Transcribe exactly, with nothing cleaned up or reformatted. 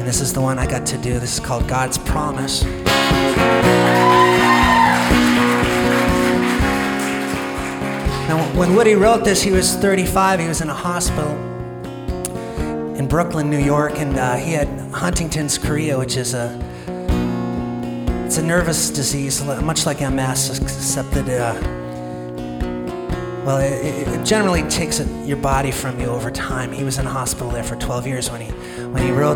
And this is the one I got to do. This is called God's Promise. Now, when Woody wrote this, he was thirty-five. He was in a hospital in Brooklyn, New York, and uh, he had Huntington's chorea, which is a it's a nervous disease, much like M S, except that uh, well, it, it generally takes it, your body from you over time. He was in a hospital there for twelve years when he when he wrote